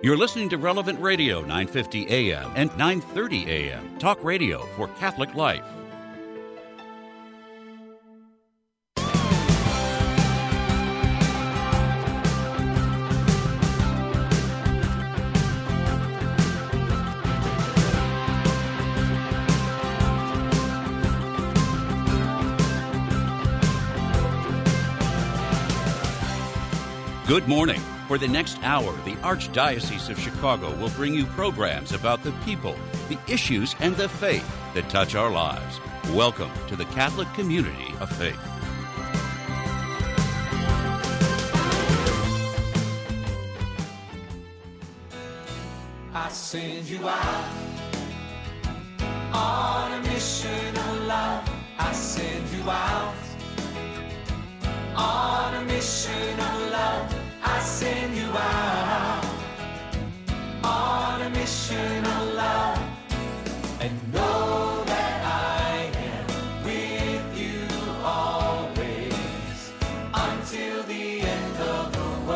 You're listening to Relevant Radio, 950 AM and 930 AM. Talk radio for Catholic life. Good morning. For the next hour, the Archdiocese of Chicago will bring you programs about the people, the issues, and the faith that touch our lives. Welcome to the Catholic Community of Faith. I send you out on a mission of love. I send you out on a mission of love. I send you out on a mission of love, and know that I am with you always until the end of the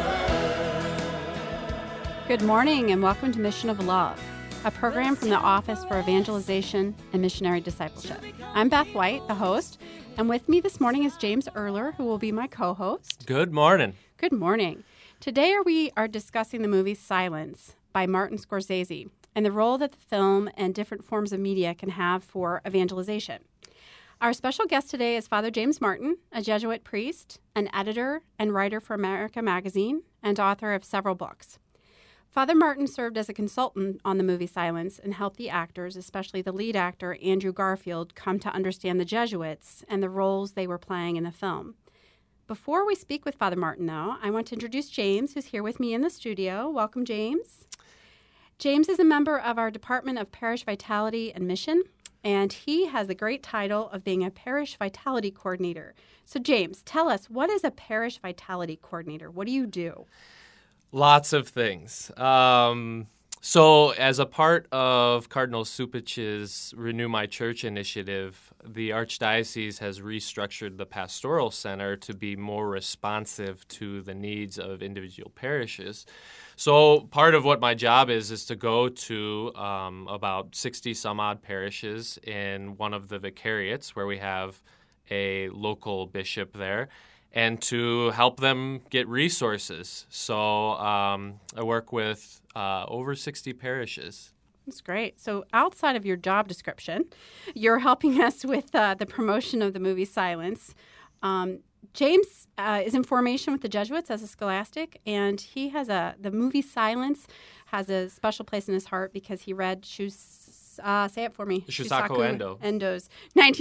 world. Good morning and welcome to Mission of Love, a program from the Office for Evangelization and Missionary Discipleship. I'm Beth White, the host, and with me this morning is James Erler, who will be my co-host. Good morning. Good morning. Today we are discussing the movie Silence by Martin Scorsese and the role that the film and different forms of media can have for evangelization. Our special guest today is Father James Martin, a Jesuit priest, an editor and writer for America Magazine, and author of several books. Father Martin served as a consultant on the movie Silence and helped the actors, especially the lead actor Andrew Garfield, come to understand the Jesuits and the roles they were playing in the film. Before we speak with Father Martin, though, I want to introduce James, who's here with me in the studio. Welcome, James. James is a member of our Department of Parish Vitality and Mission, and he has the great title of being a Parish Vitality Coordinator. So, James, tell us, what is a Parish Vitality Coordinator? What do you do? Lots of things. So as a part of Cardinal Cupich's Renew My Church initiative, the Archdiocese has restructured the Pastoral Center to be more responsive to the needs of individual parishes. So part of what my job is to go to about 60 some odd parishes in one of the vicariates where we have a local bishop there, and to help them get resources. So I work with over 60 parishes. That's great. So outside of your job description, you're helping us with the promotion of the movie Silence. James is in formation with the Jesuits as a scholastic, and he has the movie Silence has a special place in his heart because he read say it for me. Shusaku Endo's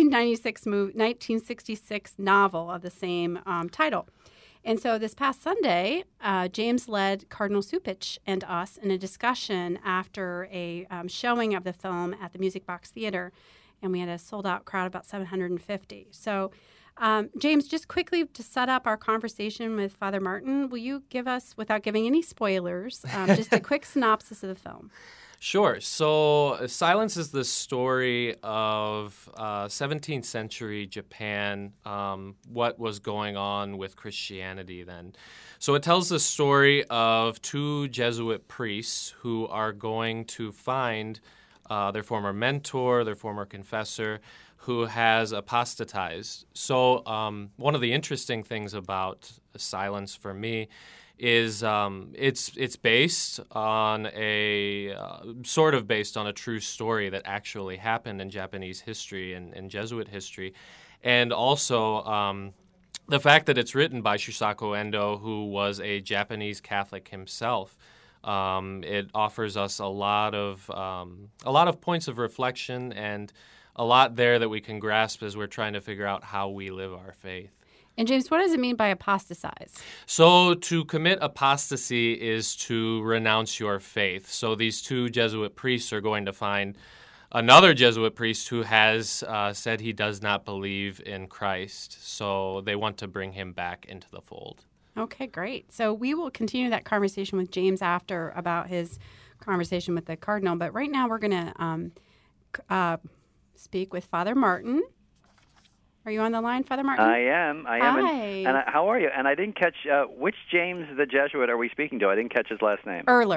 1966 novel of the same title. And so this past Sunday, James led Cardinal Cupich and us in a discussion after a showing of the film at the Music Box Theater, and we had a sold-out crowd, about 750. So, James, just quickly to set up our conversation with Father Martin, will you give us, without giving any spoilers, just a quick synopsis of the film? Sure. So Silence is the story of 17th century Japan, what was going on with Christianity then. So it tells the story of two Jesuit priests who are going to find their former mentor, their former confessor, who has apostatized. So one of the interesting things about Silence for me is it's based on sort of based on a true story that actually happened in Japanese history and Jesuit history, and also the fact that it's written by Shusaku Endo, who was a Japanese Catholic himself. It offers us a lot of points of reflection and a lot there that we can grasp as we're trying to figure out how we live our faith. And James, what does it mean by apostatize? So to commit apostasy is to renounce your faith. So these two Jesuit priests are going to find another Jesuit priest who has said he does not believe in Christ. So they want to bring him back into the fold. Okay, great. So we will continue that conversation with James after about his conversation with the Cardinal. But right now we're going to speak with Father Martin. Are you on the line, Father Martin? I am. Hi. How are you? And I didn't catch which James the Jesuit are we speaking to? I didn't catch his last name. Erler.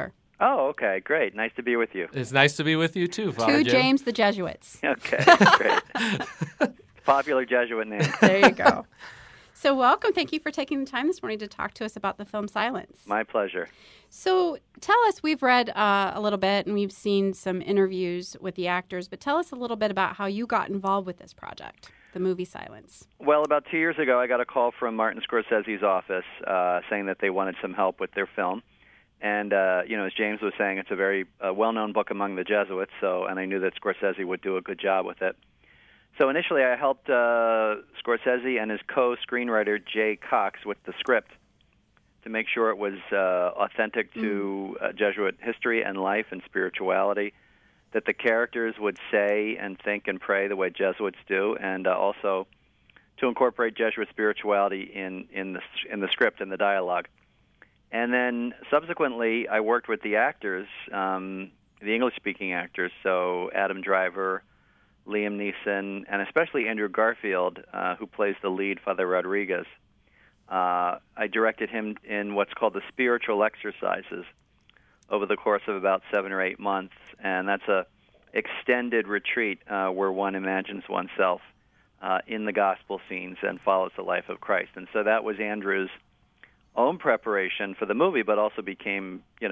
Oh, okay, great. Nice to be with you. It's nice to be with you too, Father To Jim. James the Jesuits. Okay, great. Popular Jesuit name. There you go. So welcome. Thank you for taking the time this morning to talk to us about the film Silence. My pleasure. So tell us, we've read a little bit and we've seen some interviews with the actors, but tell us a little bit about how you got involved with this project, the movie Silence. Well, about 2 years ago, I got a call from Martin Scorsese's office saying that they wanted some help with their film. And, as James was saying, it's a very well-known book among the Jesuits, and I knew that Scorsese would do a good job with it. So initially, I helped Scorsese and his co-screenwriter, Jay Cox, with the script to make sure it was authentic to Jesuit history and life and spirituality, that the characters would say and think and pray the way Jesuits do, and also to incorporate Jesuit spirituality in the script and the dialogue. And then subsequently, I worked with the actors, the English-speaking actors, so Adam Driver, Liam Neeson, and especially Andrew Garfield, who plays the lead, Father Rodriguez. I directed him in what's called the spiritual exercises over the course of about 7 or 8 months, and that's a extended retreat where one imagines oneself in the gospel scenes and follows the life of Christ. And so that was Andrew's own preparation for the movie, but also became, his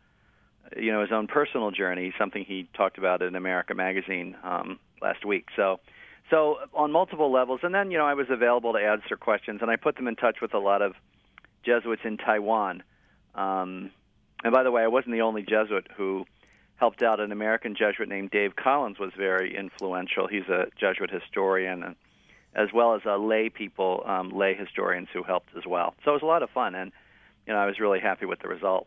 own personal journey, something he talked about in America Magazine last week. So on multiple levels. And then, I was available to answer questions, and I put them in touch with a lot of Jesuits in Taiwan. And by the way, I wasn't the only Jesuit who helped out. An American Jesuit named Dave Collins was very influential. He's a Jesuit historian, as well as lay people, lay historians who helped as well. So it was a lot of fun, and I was really happy with the result.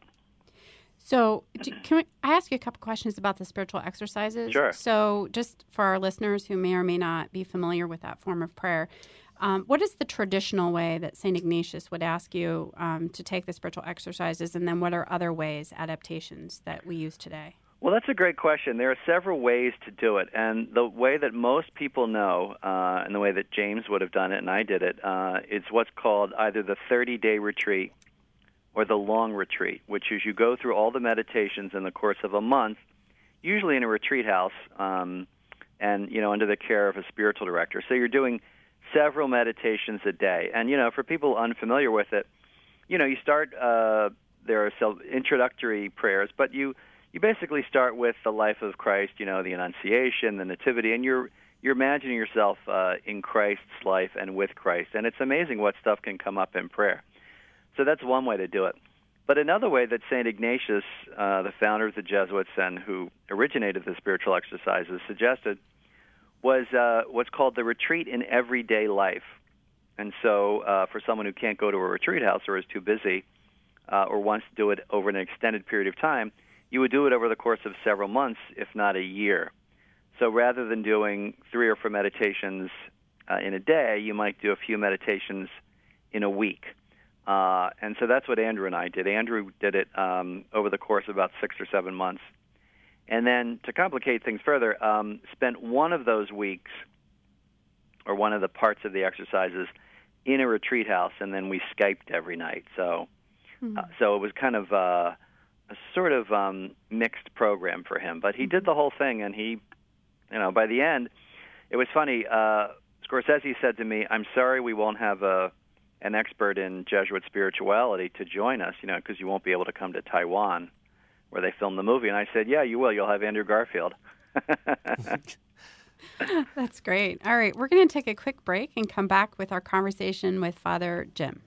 So can I ask you a couple questions about the spiritual exercises? Sure. So just for our listeners who may or may not be familiar with that form of prayer, what is the traditional way that St. Ignatius would ask you to take the spiritual exercises, and then what are other ways, adaptations, that we use today? Well, that's a great question. There are several ways to do it, and the way that most people know, and the way that James would have done it and I did it, is what's called either the 30-day retreat or the long retreat, which is you go through all the meditations in the course of a month, usually in a retreat house, and under the care of a spiritual director. So you're doing several meditations a day, and for people unfamiliar with it, you start. There are some introductory prayers, but you basically start with the life of Christ, the Annunciation, the Nativity, and you're imagining yourself in Christ's life and with Christ. And it's amazing what stuff can come up in prayer. So that's one way to do it. But another way that St. Ignatius, the founder of the Jesuits and who originated the spiritual exercises, suggested was what's called the retreat in everyday life. And so for someone who can't go to a retreat house or is too busy or wants to do it over an extended period of time, you would do it over the course of several months, if not a year. So rather than doing 3 or 4 meditations in a day, you might do a few meditations in a week. And so that's what Andrew and I did. Andrew did it over the course of about 6 or 7 months. And then to complicate things further, spent one of those weeks or one of the parts of the exercises in a retreat house, and then we Skyped every night. So so it was kind of a sort of mixed program for him. But he did the whole thing, and he, by the end, it was funny. Scorsese said to me, "I'm sorry we won't have an expert in Jesuit spirituality to join us, because you won't be able to come to Taiwan where they filmed the movie." And I said, "Yeah, you will. You'll have Andrew Garfield." That's great. All right, we're going to take a quick break and come back with our conversation with Father Jim.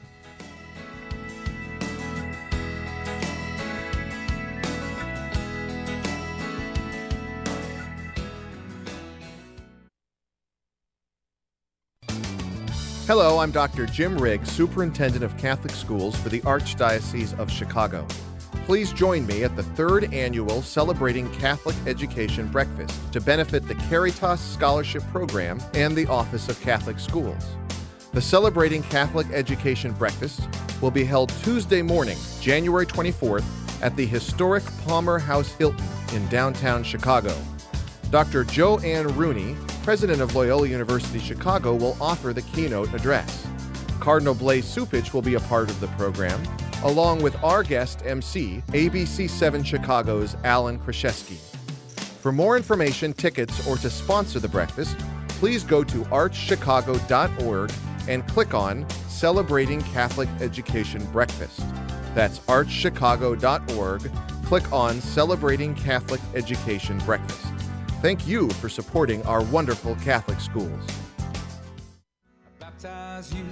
Hello, I'm Dr. Jim Riggs, Superintendent of Catholic Schools for the Archdiocese of Chicago. Please join me at the 3rd annual Celebrating Catholic Education Breakfast to benefit the Caritas Scholarship Program and the Office of Catholic Schools. The Celebrating Catholic Education Breakfast will be held Tuesday morning, January 24th, at the historic Palmer House Hilton in downtown Chicago. Dr. Joanne Rooney, president of Loyola University Chicago, will offer the keynote address. Cardinal Blaise Cupich will be a part of the program, along with our guest MC, ABC7 Chicago's Alan Kraszewski. For more information, tickets, or to sponsor the breakfast, please go to archchicago.org and click on Celebrating Catholic Education Breakfast. That's archchicago.org. Click on Celebrating Catholic Education Breakfast. Thank you for supporting our wonderful Catholic schools. I baptize you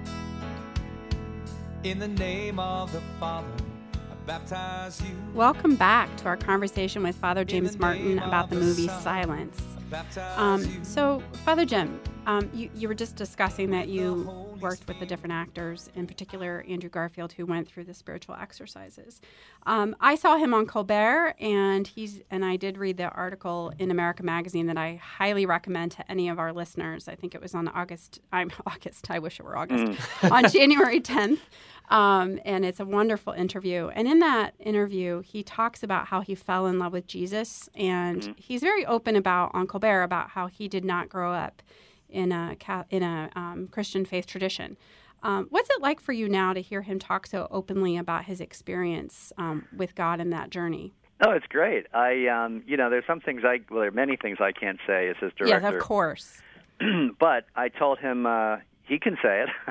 in the name of the Father. I baptize you. Welcome back to our conversation with Father James Martin about the movie Silence. So, Father Jim, you were just discussing that you worked with the different actors, in particular Andrew Garfield, who went through the spiritual exercises. I saw him on Colbert, and I did read the article in America Magazine that I highly recommend to any of our listeners. I think it was on August. I wish it were August. On January 10th. And it's a wonderful interview. And in that interview, he talks about how he fell in love with Jesus. And he's very open on Colbert about how he did not grow up in a Christian faith tradition. What's it like for you now to hear him talk so openly about his experience with God in that journey? Oh, it's great. There's some things there are many things I can't say as his director. Yes, of course. But I told him he can say it.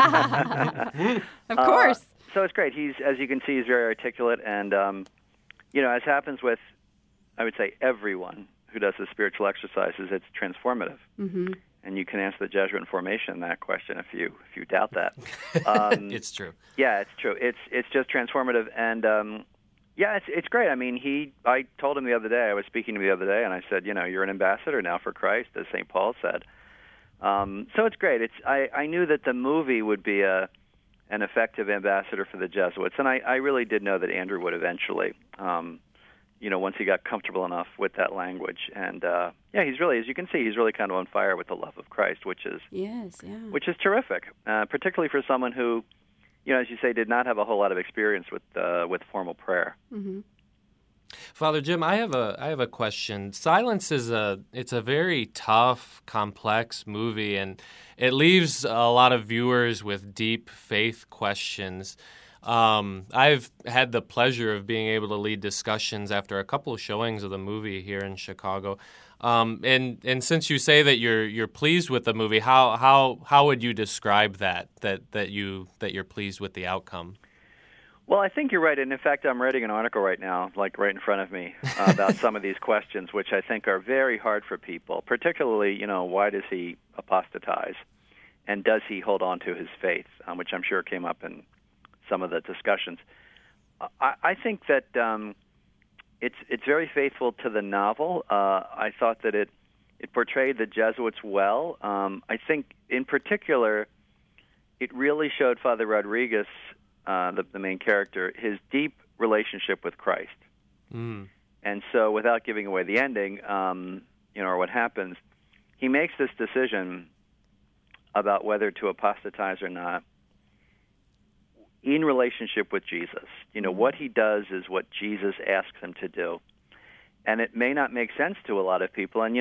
Of course. So it's great. As you can see, he's very articulate, and as happens with, I would say, everyone who does the spiritual exercises, it's transformative. Mm-hmm. And you can answer the Jesuit formation that question if you doubt that. It's true. Yeah, it's true. It's just transformative, and it's great. I mean, I told him the other day. I was speaking to him the other day, and I said, you're an ambassador now for Christ, as St. Paul said. So it's great. I knew that the movie would be an effective ambassador for the Jesuits, and I really did know that Andrew would eventually. Once he got comfortable enough with that language, and he's really, as you can see, he's really kind of on fire with the love of Christ, which is terrific, particularly for someone who, as you say, did not have a whole lot of experience with formal prayer. Mm-hmm. Father Jim, I have a question. Silence it's a very tough, complex movie, and it leaves a lot of viewers with deep faith questions. I've had the pleasure of being able to lead discussions after a couple of showings of the movie here in Chicago. And since you say that you're pleased with the movie, how would you describe that you're pleased with the outcome? Well, I think you're right, and in fact, I'm writing an article right now, like right in front of me, about some of these questions, which I think are very hard for people. Particularly, why does he apostatize, and does he hold on to his faith, which I'm sure came up in some of the discussions. I think that it's very faithful to the novel. I thought that it portrayed the Jesuits well. I think, in particular, it really showed Father Rodriguez, the main character, his deep relationship with Christ. Mm. And so, without giving away the ending, or what happens, he makes this decision about whether to apostatize or not in relationship with Jesus. What he does is what Jesus asks him to do. And it may not make sense to a lot of people. And,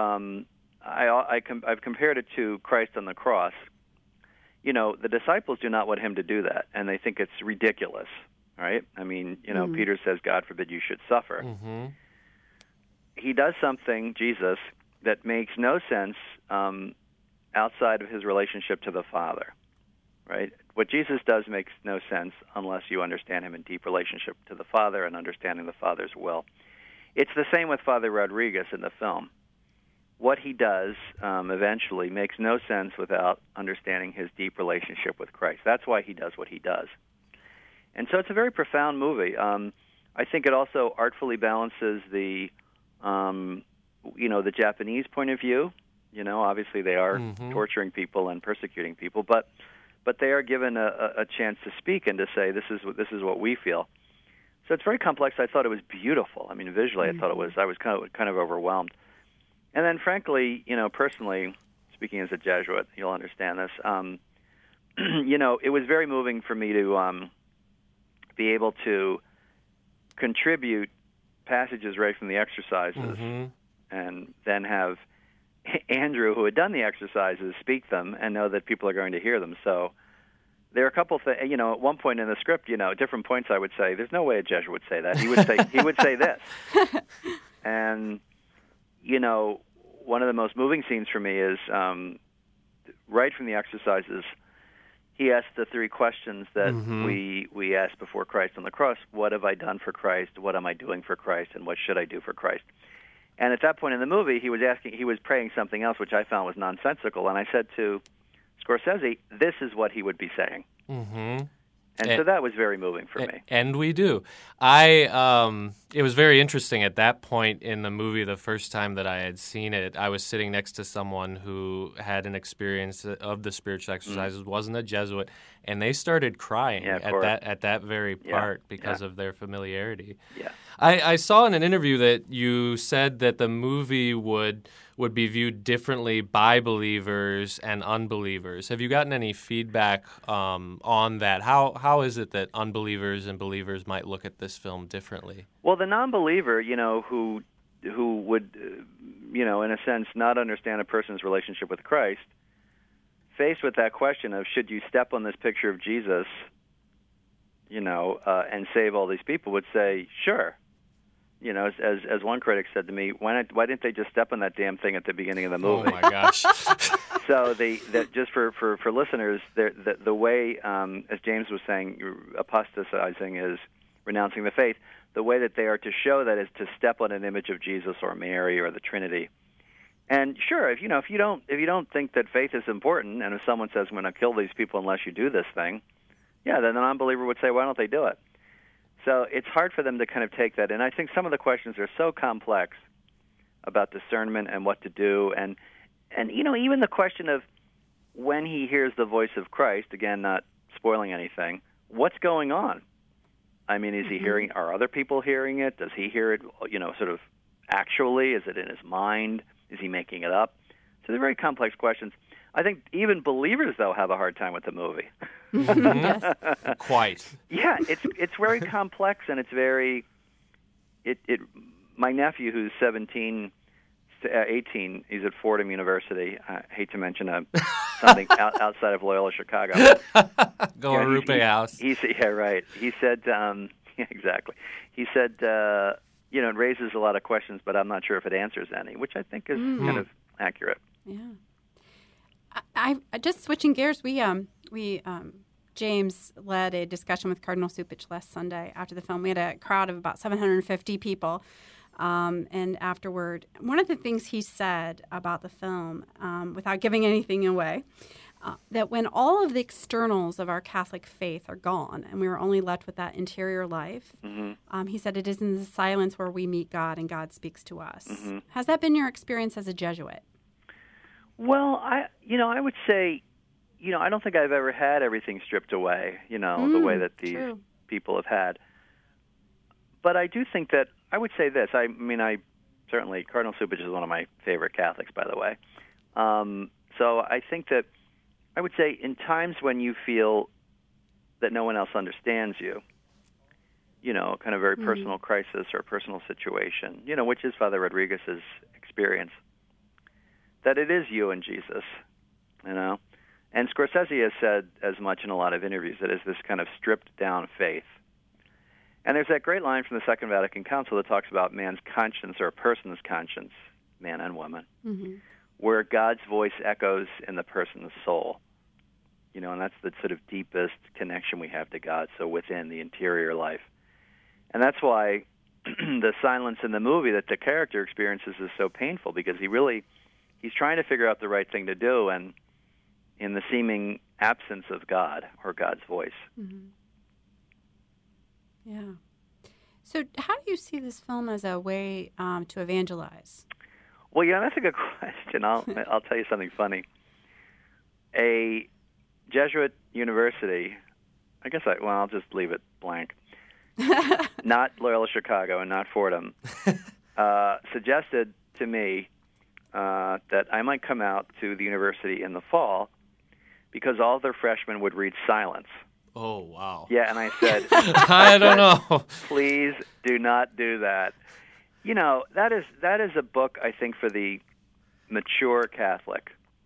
I've compared it to Christ on the cross. The disciples do not want him to do that, and they think it's ridiculous, right? I mean, Peter says, God forbid you should suffer. Mm-hmm. He does something, Jesus, that makes no sense outside of his relationship to the Father, right? What Jesus does makes no sense unless you understand him in deep relationship to the Father and understanding the Father's will. It's the same with Father Rodriguez in the film. What he does eventually makes no sense without understanding his deep relationship with Christ. That's why he does what he does. And so it's a very profound movie. I think it also artfully balances the Japanese point of view. Obviously they are torturing people and persecuting people, but they are given a chance to speak and to say, this is what we feel. So it's very complex. I thought it was beautiful. I mean, visually, I thought I was kind of overwhelmed. And then, frankly, personally, speaking as a Jesuit, you'll understand this. It was very moving for me to be able to contribute passages right from the exercises, and then have Andrew, who had done the exercises, speak them and know that people are going to hear them. So, there are a couple things. At one point in the script, at different points, I would say, "There's no way a Jesuit would say that." He would say this, and one of the most moving scenes for me is right from the exercises. He asked the three questions that we asked before Christ on the cross: "What have I done for Christ? What am I doing for Christ? And what should I do for Christ?" And at that point in the movie, he was praying something else, which I found was nonsensical. And I said to Scorsese, this is what he would be saying. Mm-hmm. And so that was very moving for me. And we do. It was very interesting at that point in the movie, the first time that I had seen it, I was sitting next to someone who had an experience of the spiritual exercises, wasn't a Jesuit, and they started crying at that very part because of their familiarity. Yeah. I saw in an interview that you said that the movie would be viewed differently by believers and unbelievers. Have you gotten any feedback on that? How is it that unbelievers and believers might look at this film differently? Well, the non-believer, who would, in a sense, not understand a person's relationship with Christ, faced with that question of should you step on this picture of Jesus, and save all these people, would say, sure. As one critic said to me, why didn't they just step on that damn thing at the beginning of the movie? Oh my gosh! So just for listeners, the way, as James was saying, apostatizing is renouncing the faith. The way that they are to show that is to step on an image of Jesus or Mary or the Trinity. And sure, if you don't think that faith is important, and if someone says I'm going to kill these people unless you do this thing, then the non-believer would say, why don't they do it? So it's hard for them to kind of take that. And I think some of the questions are so complex about discernment and what to do. And even the question of when he hears the voice of Christ, again, not spoiling anything, what's going on? I mean, is he hearing, are other people hearing it? Does he hear it, sort of actually? Is it in his mind? Is he making it up? So they're very complex questions. I think even believers, though, have a hard time with the movie. Yes. Quite. Yeah, it's very complex, and it's very. My nephew, who's 18, he's at Fordham University. I hate to mention something outside of Loyola Chicago. Guadalupe House. Right. He said, exactly. He said, it raises a lot of questions, but I'm not sure if it answers any, which I think is kind of accurate. Yeah. I just switching gears. We James led a discussion with Cardinal Cupich last Sunday after the film. We had a crowd of about 750 people, and afterward, one of the things he said about the film, without giving anything away, that when all of the externals of our Catholic faith are gone and we are only left with that interior life, he said it is in the silence where we meet God and God speaks to us. Has that been your experience as a Jesuit? Well, I would say, I don't think I've ever had everything stripped away, the way that these people have had. But I do think that, I would say this, I certainly, Cardinal Cupich is one of my favorite Catholics, by the way. So I think that, I would say in times when you feel that no one else understands you, kind of very personal crisis or personal situation, which is Father Rodriguez's experience, that it is you and Jesus, And Scorsese has said as much in a lot of interviews, that is this kind of stripped-down faith. And there's that great line from the Second Vatican Council that talks about man's conscience, or a person's conscience, man and woman, where God's voice echoes in the person's soul. And that's the sort of deepest connection we have to God, so within the interior life. And that's why the silence in the movie that the character experiences is so painful, because he's trying to figure out the right thing to do, and in the seeming absence of God or God's voice. Yeah. So how do you see this film as a way to evangelize? Well, that's a good question. I'll tell you something funny. A Jesuit university, I'll just leave it blank, not Loyola Chicago and not Fordham, suggested to me that I might come out to the university in the fall because all their freshmen would read Silence. Oh, wow. Yeah, and I said, I don't know. Please do not do that. That is a book, I think, for the mature Catholic.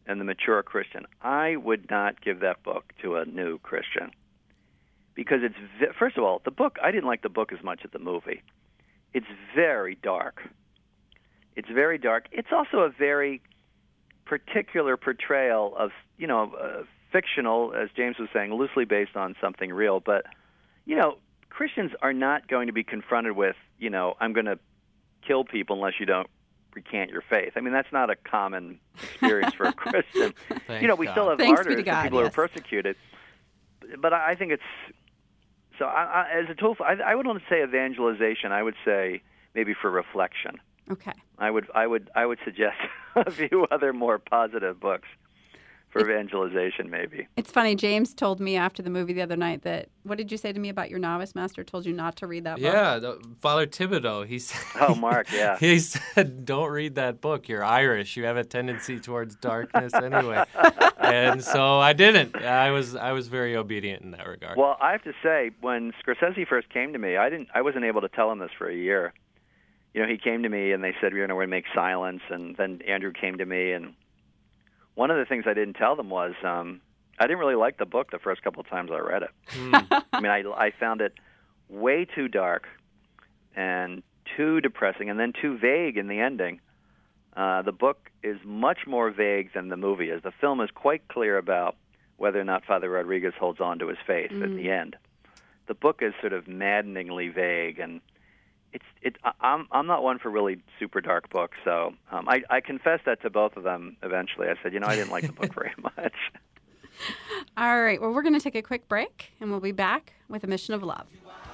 and the mature Christian, I would not give that book to a new Christian. Because first of all, the book, I didn't like the book as much as the movie. It's very dark. It's very dark. It's also a very particular portrayal of, fictional, as James was saying, loosely based on something real. But, Christians are not going to be confronted with, I'm going to kill people unless you don't recant your faith. I mean, that's not a common experience for a Christian. We still have martyrs and people who are persecuted. But I think it's... So as a tool, I wouldn't say evangelization. I would say maybe for reflection. Okay. I would suggest a few other more positive books for evangelization, maybe. It's funny. James told me after the movie the other night that, what did you say to me about your novice master told you not to read that book? Yeah, Father Thibodeau, he said... Oh, Mark, yeah. He said, don't read that book. You're Irish. You have a tendency towards darkness anyway. And so I didn't. I was very obedient in that regard. Well, I have to say, when Scorsese first came to me, I wasn't able to tell him this for a year. He came to me and they said, we're going to make Silence, and then Andrew came to me, and one of the things I didn't tell them was I didn't really like the book the first couple of times I read it. I mean, I found it way too dark and too depressing and then too vague in the ending. The book is much more vague than the movie is. The film is quite clear about whether or not Father Rodriguez holds on to his faith at the end. The book is sort of maddeningly vague, and I'm not one for really super dark books, so I confessed that to both of them eventually. I said, I didn't like the book very much. All right, well, we're going to take a quick break, and we'll be back with A Mission of Love.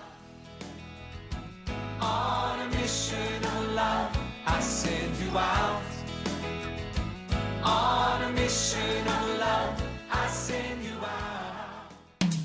On a mission of love, I send you out. On a mission of love, I send you out.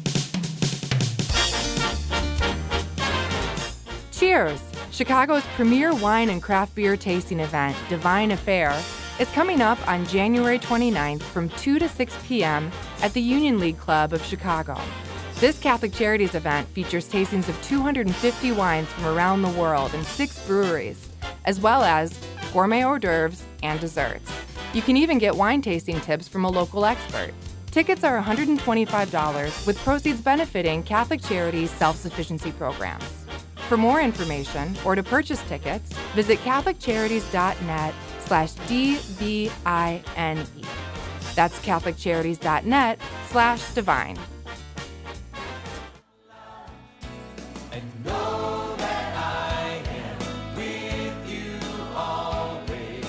Cheers! Chicago's premier wine and craft beer tasting event, Divine Affair, is coming up on January 29th from 2 to 6 p.m. at the Union League Club of Chicago. This Catholic Charities event features tastings of 250 wines from around the world in 6 breweries, as well as gourmet hors d'oeuvres and desserts. You can even get wine tasting tips from a local expert. Tickets are $125, with proceeds benefiting Catholic Charities self-sufficiency programs. For more information or to purchase tickets, visit CatholicCharities.net/DVINE. That's CatholicCharities.net/divine. And know that I am with you always.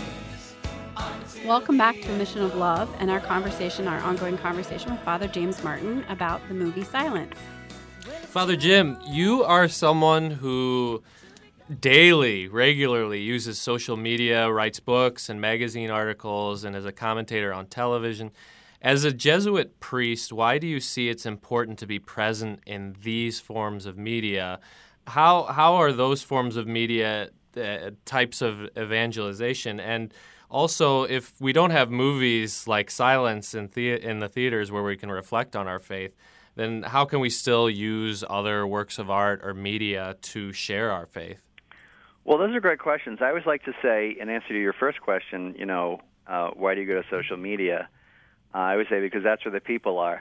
Welcome back to A Mission of Love and our ongoing conversation with Father James Martin about the movie Silence. Father Jim, you are someone who regularly uses social media, writes books and magazine articles, and is a commentator on television. As a Jesuit priest, why do you see it's important to be present in these forms of media? How are those forms of media types of evangelization? And also, if we don't have movies like Silence in the theaters where we can reflect on our faith, then how can we still use other works of art or media to share our faith? Well, those are great questions. I always like to say, in answer to your first question, why do you go to social media? I always say because that's where the people are.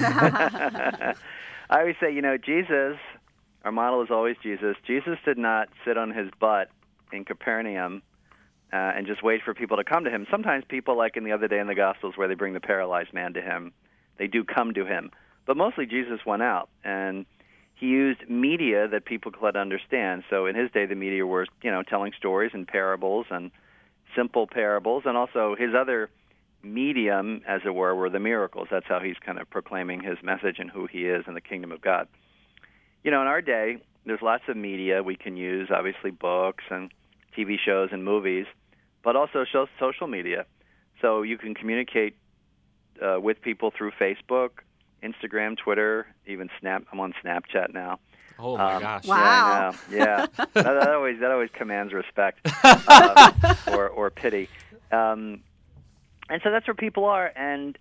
I always say, Jesus, our model is always Jesus. Jesus did not sit on his butt in Capernaum and just wait for people to come to him. Sometimes people, like in the other day in the Gospels where they bring the paralyzed man to him, they do come to him. But mostly Jesus went out, and he used media that people could understand. So in his day, the media were, telling stories and parables and simple parables, and also his other medium, as it were the miracles. That's how he's kind of proclaiming his message and who he is in the kingdom of God. In our day, there's lots of media we can use, obviously books and TV shows and movies, but also social media. So you can communicate with people through Facebook, Instagram, Twitter, even Snap. I'm on Snapchat now. Oh my gosh! Wow. Yeah, that always commands respect or pity, and so that's where people are. And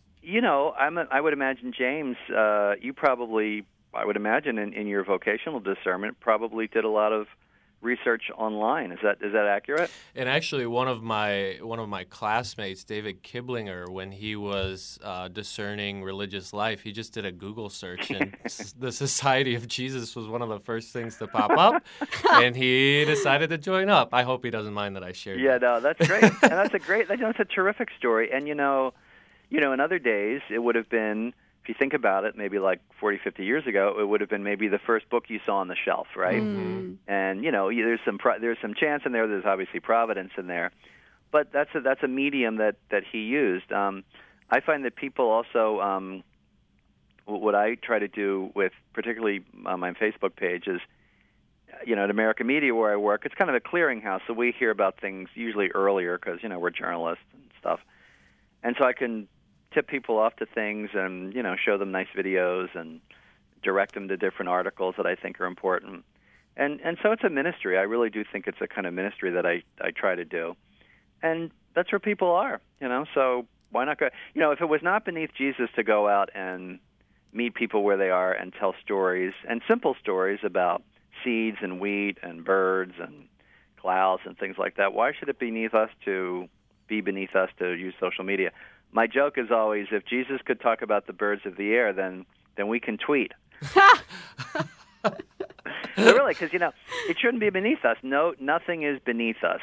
I would imagine, James, you probably, I would imagine in your vocational discernment, probably did a lot of research online. Is that accurate? And actually, one of my classmates, David Kiblinger, when he was discerning religious life, he just did a Google search, and the Society of Jesus was one of the first things to pop up, and he decided to join up. I hope he doesn't mind that I shared. Yeah, that. no, that's great, and that's a terrific story. And in other days, it would have been, if you think about it, maybe like 40, 50 years ago, it would have been maybe the first book you saw on the shelf, right? Mm-hmm. And there's some chance in there. There's obviously providence in there, but that's a medium that he used. I find that people also, what I try to do with particularly on my Facebook page is, at American Media where I work, it's kind of a clearinghouse, so we hear about things usually earlier because we're journalists and stuff, and so I can tip people off to things and, show them nice videos and direct them to different articles that I think are important. And so it's a ministry. I really do think it's a kind of ministry that I try to do. And that's where people are, so why not go? If it was not beneath Jesus to go out and meet people where they are and tell stories, and simple stories about seeds and wheat and birds and clouds and things like that, why should it be beneath us to use social media? My joke is always, if Jesus could talk about the birds of the air, then we can tweet. But really, because it shouldn't be beneath us. No, nothing is beneath us.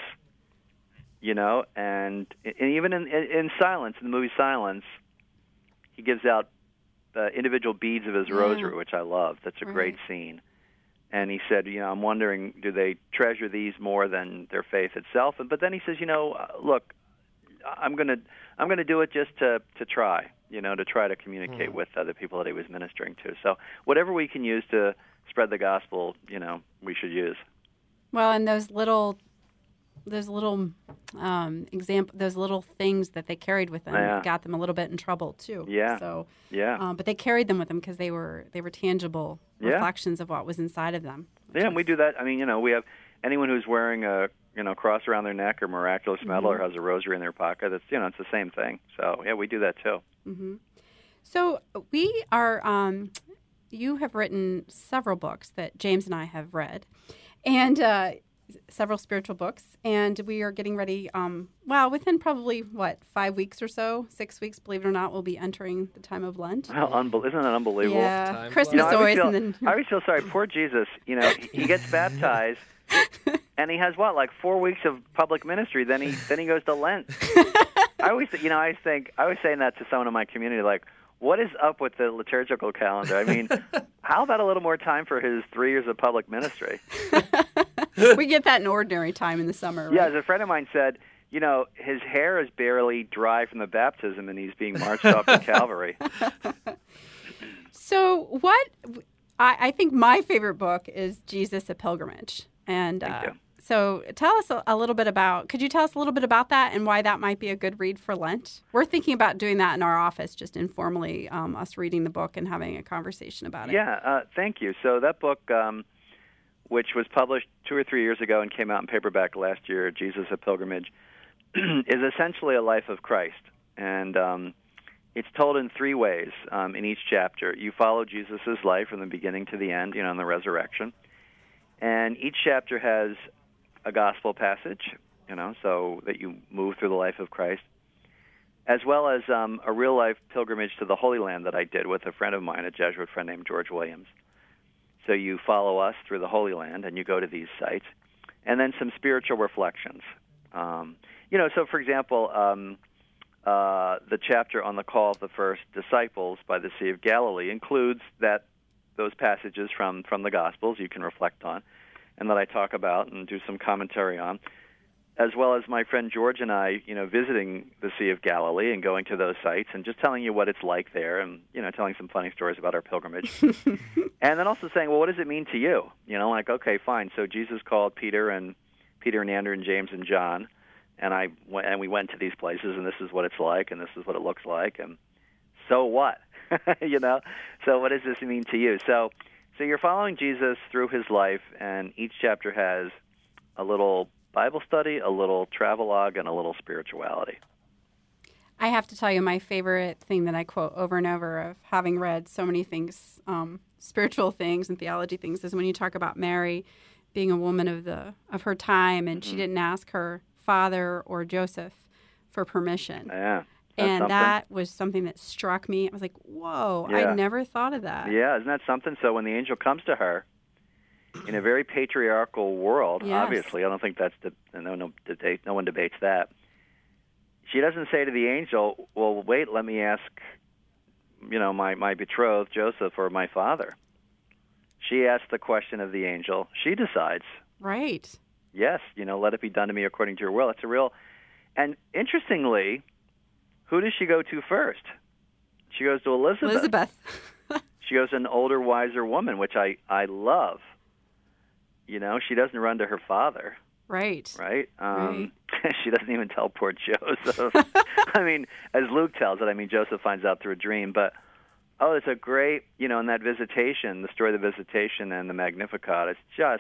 And even in Silence, in the movie Silence, he gives out individual beads of his rosary, which I love. That's a great scene. And he said, I'm wondering, do they treasure these more than their faith itself? But then he says, look, I'm going to do it just to try, to try to communicate with other people that he was ministering to. So whatever we can use to spread the gospel, we should use. Well, and those little things that they carried with them got them a little bit in trouble too. Yeah. So yeah. But they carried them with them because they were tangible reflections of what was inside of them. Yeah, and we do that. I mean, we have anyone who's wearing a cross around their neck or miraculous medal or has a rosary in their pocket. It's it's the same thing. So yeah, we do that too. Mm-hmm. So we are. You have written several books that James and I have read, and several spiritual books, and we are getting ready. Within probably 5 weeks or so, 6 weeks, believe it or not, we'll be entering the time of Lent. Isn't that unbelievable? Yeah, Christmas always. I always feel sorry. Poor Jesus. He gets baptized. And he has 4 weeks of public ministry. Then he goes to Lent. I was saying that to someone in my community, like, what is up with the liturgical calendar? I mean, how about a little more time for his 3 years of public ministry? We get that in ordinary time in the summer, right? Yeah, as a friend of mine said, his hair is barely dry from the baptism, and he's being marched off to Calvary. So I think my favorite book is Jesus: A Pilgrimage. And so tell us a little bit could you tell us a little bit about that and why that might be a good read for Lent? We're thinking about doing that in our office, just informally, us reading the book and having a conversation about it. Yeah, thank you. So that book, which was published 2 or 3 years ago and came out in paperback last year, Jesus: A Pilgrimage, is essentially a life of Christ. And it's told in 3 ways in each chapter. You follow Jesus' life from the beginning to the end, in the resurrection. And each chapter has a gospel passage, so that you move through the life of Christ, as well as a real-life pilgrimage to the Holy Land that I did with a friend of mine, a Jesuit friend named George Williams. So you follow us through the Holy Land, and you go to these sites, and then some spiritual reflections. So for example, the chapter on the call of the first disciples by the Sea of Galilee includes those passages from the Gospels you can reflect on and that I talk about and do some commentary on, as well as my friend George and I, visiting the Sea of Galilee and going to those sites and just telling you what it's like there and, telling some funny stories about our pilgrimage. And then also saying, well, what does it mean to you? Okay, fine. So Jesus called Peter and Andrew and James and John, and we went to these places, and this is what it's like, and this is what it looks like, and so what? So what does this mean to you? So you're following Jesus through his life, and each chapter has a little Bible study, a little travelogue, and a little spirituality. I have to tell you, my favorite thing that I quote over and over of having read so many things, spiritual things and theology things, is when you talk about Mary being a woman of her time, and she didn't ask her father or Joseph for permission. Yeah. And something. that was something that struck me. I was like, whoa, Yeah. I never thought of that. Yeah, isn't that something? So when the angel comes to her, in a very patriarchal world, Yes. obviously, I don't think that's no one debates that. She doesn't say to the angel, well, wait, let me ask, my betrothed, Joseph, or my father. She asks the question of the angel. She decides, Right. yes, let it be done to me according to your will. It's a real, and interestingly, who does she go to first? She goes to Elizabeth. She goes to an older, wiser woman, which I love. She doesn't run to her father. Right. Right? Right. She doesn't even tell poor Joseph. I mean, as Luke tells it, Joseph finds out through a dream. But, it's a great, in that visitation, the story of the visitation and the Magnificat,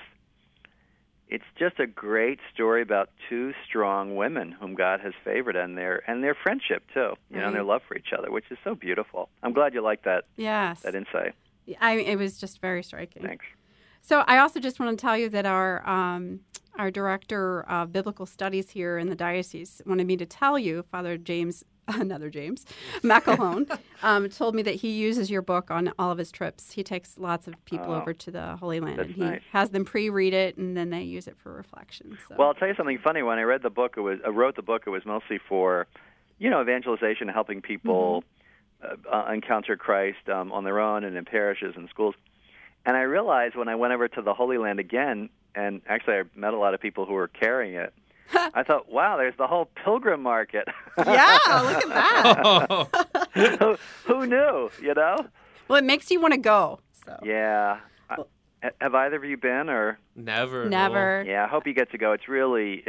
it's just a great story about two strong women whom God has favored and their friendship, too, and their love for each other, which is so beautiful. I'm glad you like that, Yes. that insight. It was just very striking. Thanks. So I also just want to tell you that our director of biblical studies here in the diocese wanted me to tell you, Father James, another James, McElhone, told me that he uses your book on all of his trips. He takes lots of people over to the Holy Land, and he has them pre-read it, and then they use it for reflection. So. Well, I'll tell you something funny. When I wrote the book, it was mostly for, evangelization, helping people encounter Christ on their own and in parishes and schools. And I realized when I went over to the Holy Land again, and actually I met a lot of people who were carrying it, I thought, wow, there's the whole pilgrim market. Yeah, look at that. Who knew, Well, it makes you want to go. So. Yeah. Have either of you been, or? Never. Never. Yeah, I hope you get to go. It's really,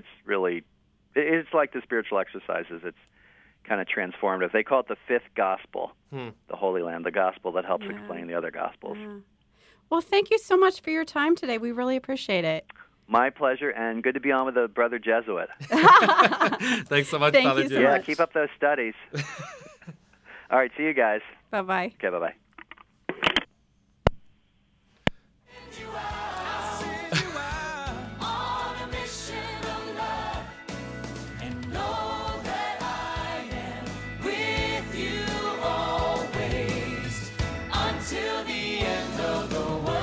it's like the spiritual exercises. It's kind of transformative. They call it the fifth gospel, the Holy Land, the gospel that helps explain the other gospels. Yeah. Well, thank you so much for your time today. We really appreciate it. My pleasure, and good to be on with the brother Jesuit. Thanks so much, Thank Father you so Jim. Yeah, much. keep up those studies. All right, see you guys. Bye-bye. Okay, bye-bye. On a mission of love, and know that I am with you always, until the end of the world.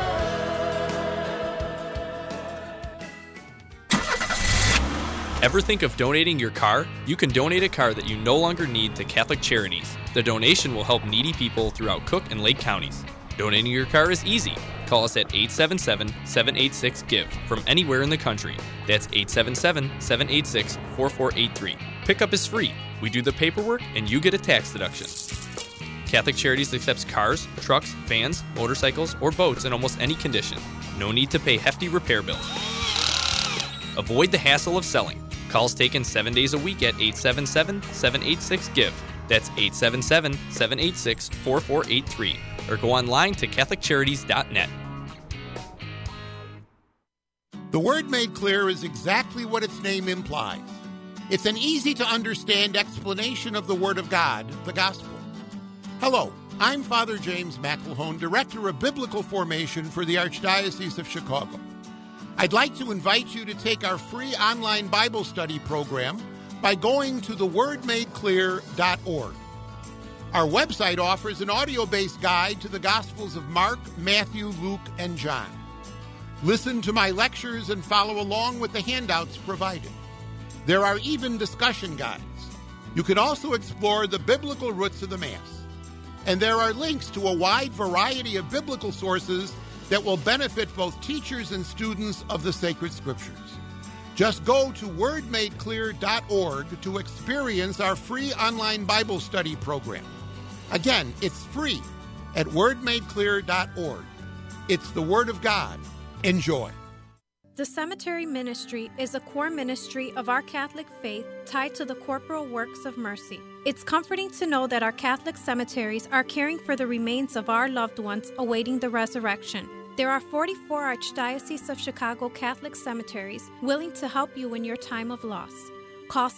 Ever think of donating your car? You can donate a car that you no longer need to Catholic Charities. The donation will help needy people throughout Cook and Lake counties. Donating your car is easy. Call us at 877-786-GIVE from anywhere in the country. That's 877-786-4483. Pickup is free. We do the paperwork and you get a tax deduction. Catholic Charities accepts cars, trucks, vans, motorcycles, or boats in almost any condition. No need to pay hefty repair bills. Avoid the hassle of selling. Calls taken 7 days a week at 877-786-GIVE. That's 877-786-4483. Or go online to CatholicCharities.net. The Word Made Clear is exactly what its name implies. It's an easy-to-understand explanation of the Word of God, the Gospel. Hello, I'm Father James McElhone, Director of Biblical Formation for the Archdiocese of Chicago. I'd like to invite you to take our free online Bible study program by going to thewordmadeclear.org. Our website offers an audio-based guide to the Gospels of Mark, Matthew, Luke, and John. Listen to my lectures and follow along with the handouts provided. There are even discussion guides. You can also explore the biblical roots of the Mass. And there are links to a wide variety of biblical sources that will benefit both teachers and students of the sacred scriptures. Just go to wordmadeclear.org to experience our free online Bible study program. Again, it's free at wordmadeclear.org. It's the Word of God. Enjoy. The Cemetery Ministry is a core ministry of our Catholic faith tied to the corporal works of mercy. It's comforting to know that our Catholic cemeteries are caring for the remains of our loved ones awaiting the resurrection. There are 44 Archdiocese of Chicago Catholic cemeteries willing to help you in your time of loss. Call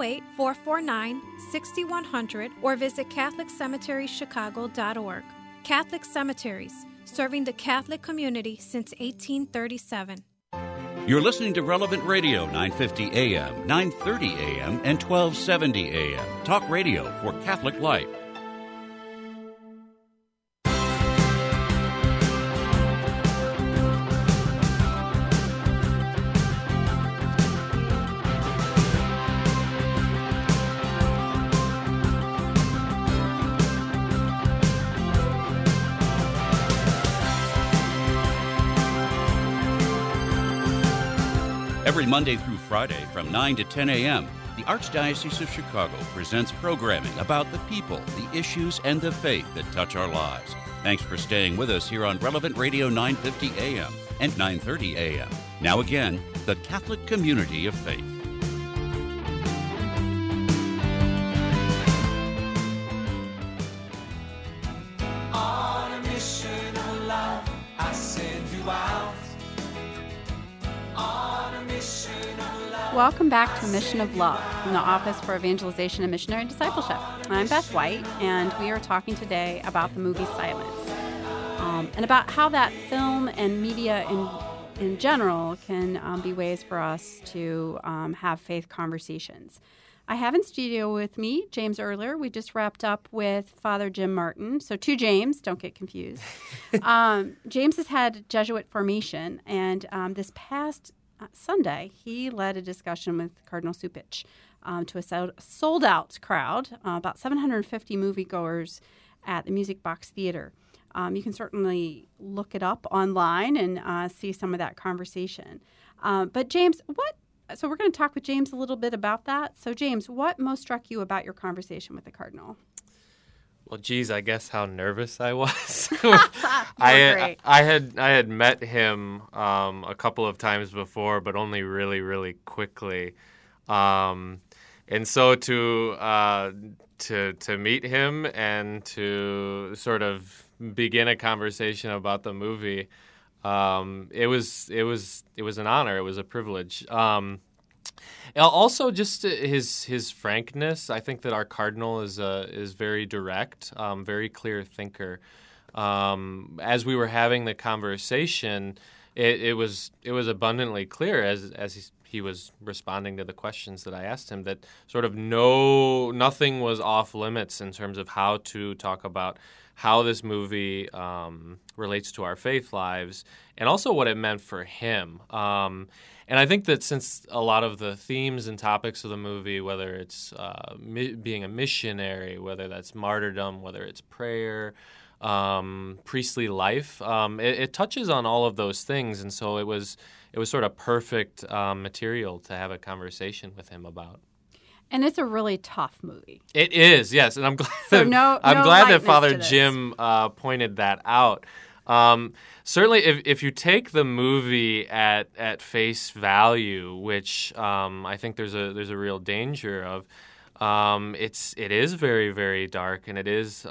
708-449-6100 or visit CatholicCemeteriesChicago.org. Catholic Cemeteries, serving the Catholic community since 1837. You're listening to Relevant Radio, 950 AM, 930 AM, and 1270 AM. Talk radio for Catholic life. Every Monday through Friday from 9 to 10 a.m., the Archdiocese of Chicago presents programming about the people, the issues, and the faith that touch our lives. Thanks for staying with us here on Relevant Radio 950 a.m. and 930 a.m. Now again, the Catholic Community of Faith. On a mission of love, I send you out. Welcome back to Mission of Love from the Office for Evangelization and Missionary Discipleship. I'm Beth White, and we are talking today about the movie Silence, and about how that film and media in general can be ways for us to have faith conversations. I have in studio with me James Erler. We just wrapped up with Father Jim Martin. So two James, don't get confused. James has had Jesuit formation, and this past Sunday, he led a discussion with Cardinal Cupich to a sold-out crowd, about 750 moviegoers at the Music Box Theater. You can certainly look it up online and see some of that conversation. But James, so we're going to talk with James a little bit about that. So James, what most struck you about your conversation with the Cardinal? Well, geez, I guess how nervous I was. I had met him a couple of times before, but only really, really quickly. And so to meet him and to sort of begin a conversation about the movie, it was an honor. It was a privilege. Also, just his frankness. I think that our cardinal is very direct, very clear thinker. As we were having the conversation, it was abundantly clear as he was responding to the questions that I asked him that sort of nothing was off limits in terms of how to talk about how this movie relates to our faith lives and also what it meant for him. And I think that since a lot of the themes and topics of the movie, whether it's being a missionary, whether that's martyrdom, whether it's prayer, priestly life, it touches on all of those things. And so it was sort of perfect material to have a conversation with him about. And it's a really tough movie. It is, yes. And I'm glad I'm glad that Father Jim pointed that out. Certainly, if you take the movie at face value, which I think there's a real danger of, it is very, very dark, and it's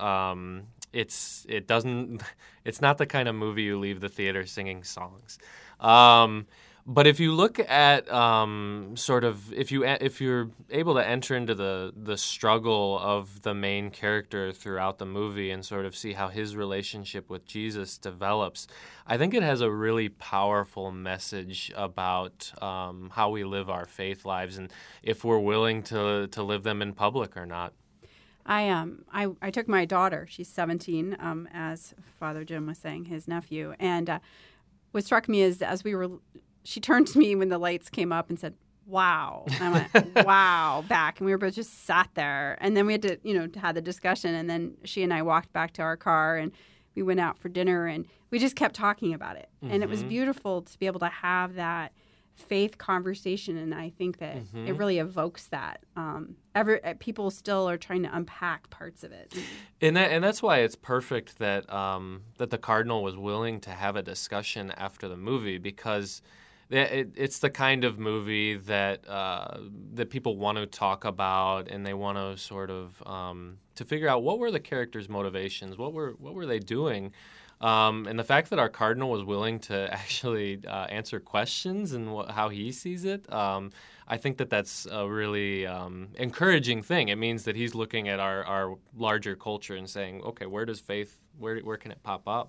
not the kind of movie you leave the theater singing songs. But if you look at if you're able to enter into the struggle of the main character throughout the movie and sort of see how his relationship with Jesus develops, I think it has a really powerful message about how we live our faith lives and if we're willing to live them in public or not. I took my daughter, she's 17, as Father Jim was saying, his nephew, and what struck me is she turned to me when the lights came up and said, "Wow." And I went, "Wow," back. And we were both just sat there. And then we had to have the discussion. And then she and I walked back to our car and we went out for dinner and we just kept talking about it. Mm-hmm. And it was beautiful to be able to have that faith conversation. And I think that it really evokes that. People still are trying to unpack parts of it. And that's why it's perfect that that the Cardinal was willing to have a discussion after the movie, because it's the kind of movie that that people want to talk about, and they want to sort of to figure out what were the characters' motivations, what were they doing, and the fact that our cardinal was willing to actually answer questions and how he sees it, I think that that's a really encouraging thing. It means that he's looking at our larger culture and saying, okay, where does faith, where can it pop up?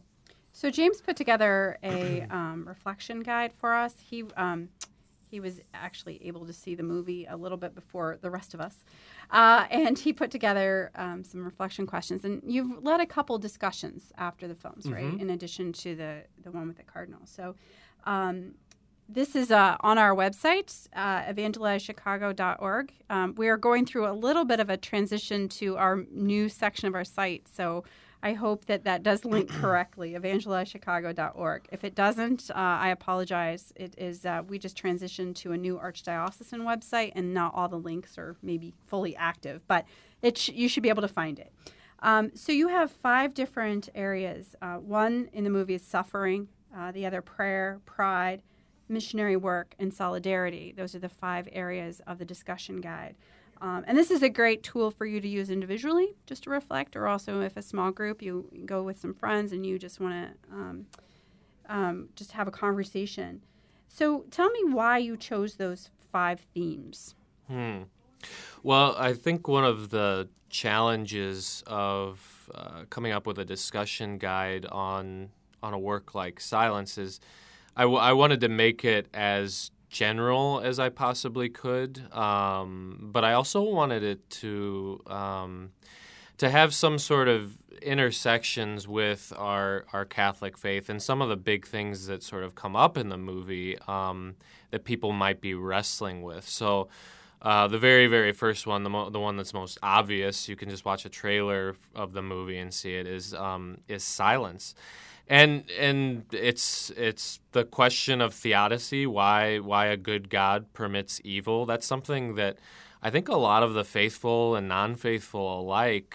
So James put together a reflection guide for us. He was actually able to see the movie a little bit before the rest of us, and he put together some reflection questions. And you've led a couple discussions after the films, right? In addition to the one with the Cardinals. So this is on our website, evangelizechicago.org. We are going through a little bit of a transition to our new section of our site, so I hope that does link correctly, evangelizechicago.org. If it doesn't, I apologize. It is we just transitioned to a new Archdiocesan website, and not all the links are maybe fully active, but you should be able to find it. So you have 5 different areas. One in the movie is suffering, the other prayer, pride, missionary work, and solidarity. Those are the 5 areas of the discussion guide. And this is a great tool for you to use individually, just to reflect, or also if a small group, you go with some friends and you just want to just have a conversation. So tell me why you chose those 5 themes. Well, I think one of the challenges of coming up with a discussion guide on a work like Silence is I wanted to make it as general as I possibly could, but I also wanted it to have some sort of intersections with our Catholic faith and some of the big things that sort of come up in the movie that people might be wrestling with. So the very, very first one, the one that's most obvious, you can just watch a trailer of the movie and see it, is Silence. And it's the question of theodicy, why a good God permits evil. That's something that I think a lot of the faithful and non-faithful alike,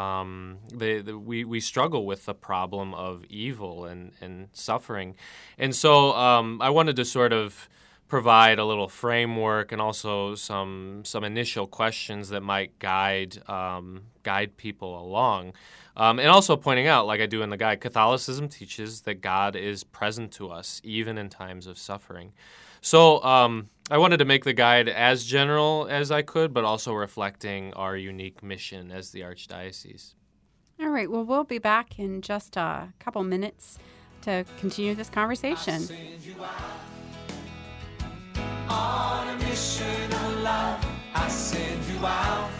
we struggle with the problem of evil and suffering. And so I wanted to sort of provide a little framework and also some initial questions that might guide people along. And also pointing out, like I do in the guide, Catholicism teaches that God is present to us even in times of suffering. So I wanted to make the guide as general as I could, but also reflecting our unique mission as the Archdiocese. All right. Well, we'll be back in just a couple minutes to continue this conversation. On a mission of love, I send you out.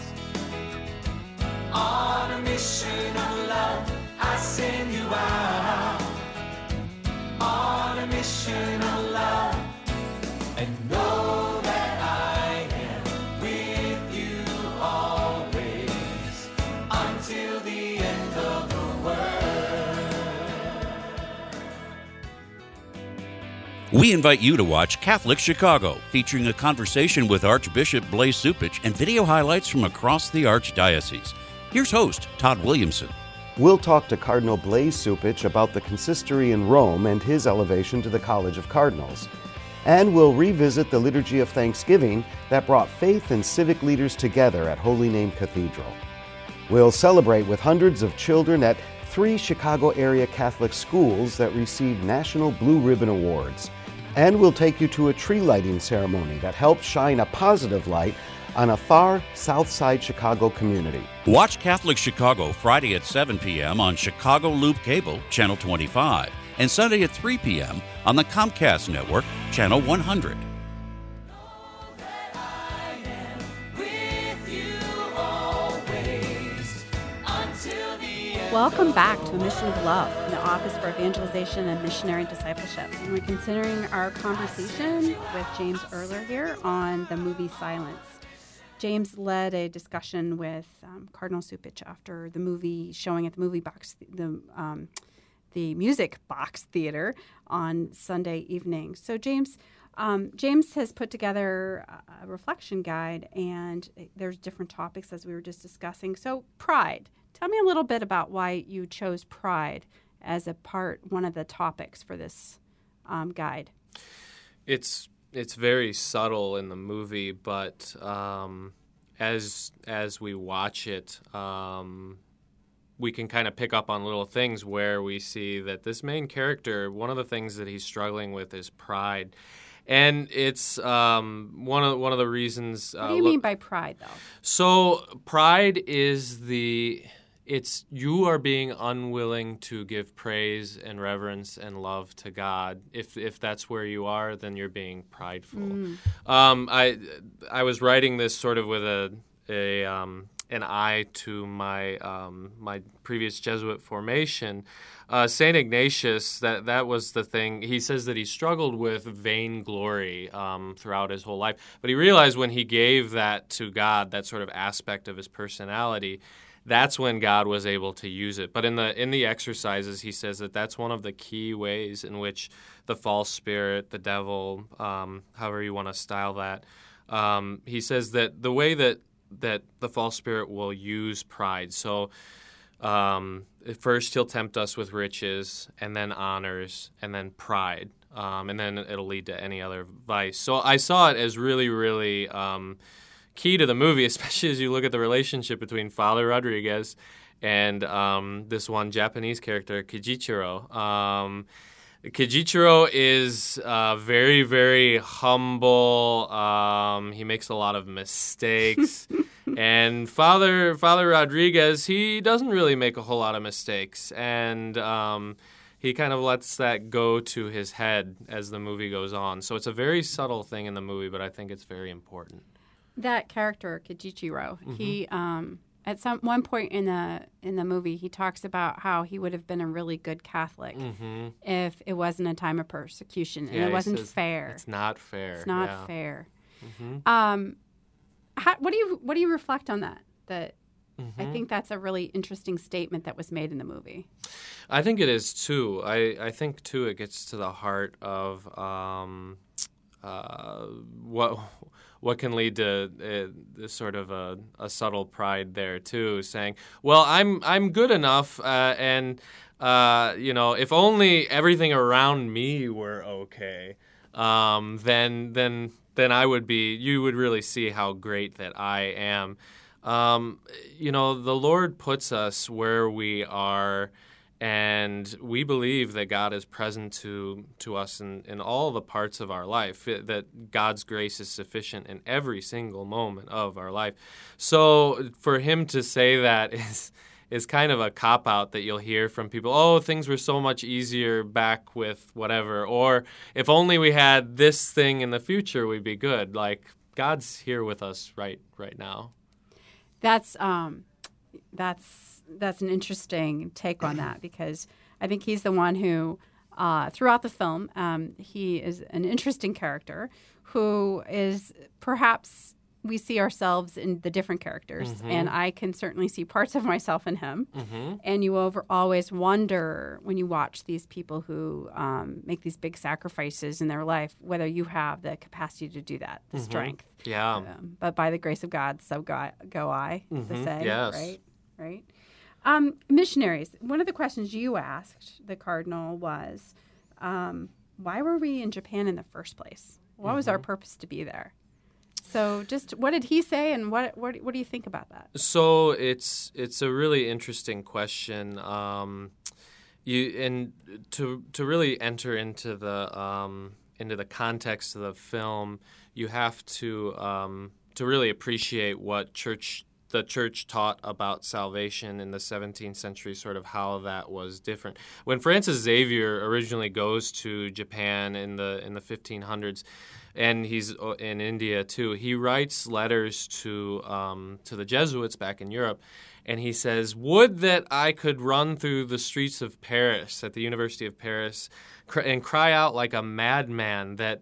On a mission of love, I send you out. On a mission of love, and know that I am with you always, until the end of the world. We invite you to watch Catholic Chicago, featuring a conversation with Archbishop Blaise Cupich and video highlights from across the Archdiocese. Here's host Todd Williamson. We'll talk to Cardinal Blaise Cupich about the consistory in Rome and his elevation to the College of Cardinals. And we'll revisit the Liturgy of Thanksgiving that brought faith and civic leaders together at Holy Name Cathedral. We'll celebrate with hundreds of children at 3 Chicago area Catholic schools that received National Blue Ribbon Awards. And we'll take you to a tree lighting ceremony that helped shine a positive light on a far South Side Chicago community. Watch Catholic Chicago Friday at 7 p.m. on Chicago Loop Cable, Channel 25, and Sunday at 3 p.m. on the Comcast Network, Channel 100. Welcome back to A Mission of Love from the Office for Evangelization and Missionary Discipleship. And we're continuing our conversation with James Erler here on the movie Silence. James led a discussion with Cardinal Cupich after the movie showing at the the Music Box Theater on Sunday evening. So James has put together a reflection guide, and there's different topics as we were just discussing. So pride. Tell me a little bit about why you chose pride as one of the topics for this guide. It's very subtle in the movie, but as we watch it, we can kind of pick up on little things where we see that this main character, one of the things that he's struggling with is pride. And it's one of the reasons. What do you mean by pride, though? So pride is it's you are being unwilling to give praise and reverence and love to God. If that's where you are, then you're being prideful. I was writing this sort of with an eye to my my previous Jesuit formation. Saint Ignatius, that was the thing. He says that he struggled with vainglory throughout his whole life, but he realized when he gave that to God, that sort of aspect of his personality, that's when God was able to use it. But in the exercises, he says that that's one of the key ways in which the false spirit, the devil, however you want to style that, he says that the way that the false spirit will use pride. So first he'll tempt us with riches, and then honors, and then pride, and then it'll lead to any other vice. So I saw it as really, really key to the movie, especially as you look at the relationship between Father Rodriguez and this one Japanese character, Kijichiro. Kijichiro is very, very humble. He makes a lot of mistakes. And Father Rodriguez, he doesn't really make a whole lot of mistakes. And he kind of lets that go to his head as the movie goes on. So it's a very subtle thing in the movie, but I think it's very important. That character, Kijichiro, he at one point in the movie, he talks about how he would have been a really good Catholic if it wasn't a time of persecution and it wasn't fair. It's not fair. It's not fair. What do you reflect on that? I think that's a really interesting statement that was made in the movie. I think it is too. I think too it gets to the heart of what can lead to sort of a subtle pride there too, saying, "Well, I'm good enough, and if only everything around me were okay, then I would be. You would really see how great that I am." The Lord puts us where we are. And we believe that God is present to us in all the parts of our life, that God's grace is sufficient in every single moment of our life. So for him to say that is kind of a cop-out that you'll hear from people. Oh, things were so much easier back with whatever. Or if only we had this thing in the future, we'd be good. Like, God's here with us right now. That's an interesting take on that, because I think he's the one who, throughout the film, he is an interesting character who is perhaps we see ourselves in the different characters, and I can certainly see parts of myself in him. And you always wonder when you watch these people who make these big sacrifices in their life, whether you have the capacity to do that, the strength. Yeah. But by the grace of God, so go I, the say, yes. Right? Missionaries. One of the questions you asked the Cardinal was, why were we in Japan in the first place? What was our purpose to be there? So just what did he say, and what do you think about that? So it's a really interesting question. To really enter into the context of the film, you have to really appreciate what the church taught about salvation in the 17th century, sort of how that was different. When Francis Xavier originally goes to Japan in the 1500s, and he's in India too, he writes letters to the Jesuits back in Europe, and he says, "Would that I could run through the streets of Paris, at the University of Paris, and cry out like a madman that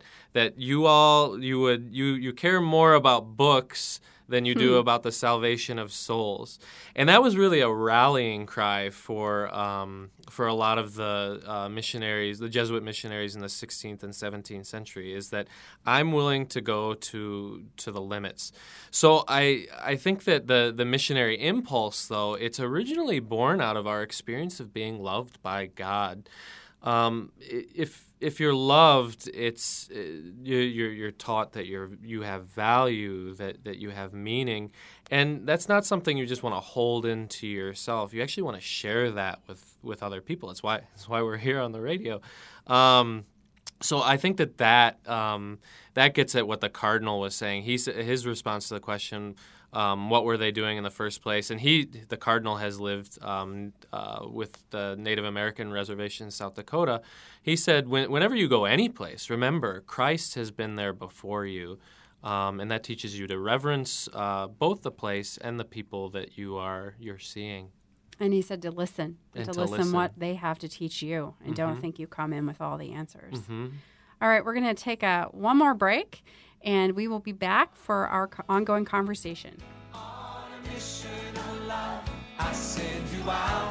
you care more about books than you do about the salvation of souls." And that was really a rallying cry for a lot of the missionaries, the Jesuit missionaries in the 16th and 17th century, is that I'm willing to go to the limits. So I think that the missionary impulse, though, it's originally born out of our experience of being loved by God. If you're loved, it's you're taught that you have value, that you have meaning, and that's not something you just want to hold into yourself. You actually want to share that with other people. That's why we're here on the radio. So I think that gets at what the Cardinal was saying. His response to the question What were they doing in the first place? And the cardinal has lived with the Native American reservation in South Dakota. He said, whenever you go any place, remember, Christ has been there before you. And that teaches you to reverence both the place and the people that you're seeing. And he said to listen, and to listen what they have to teach you, and don't think you come in with all the answers. All right, we're going to take one more break, and we will be back for our ongoing conversation. On a mission of love, I send you out.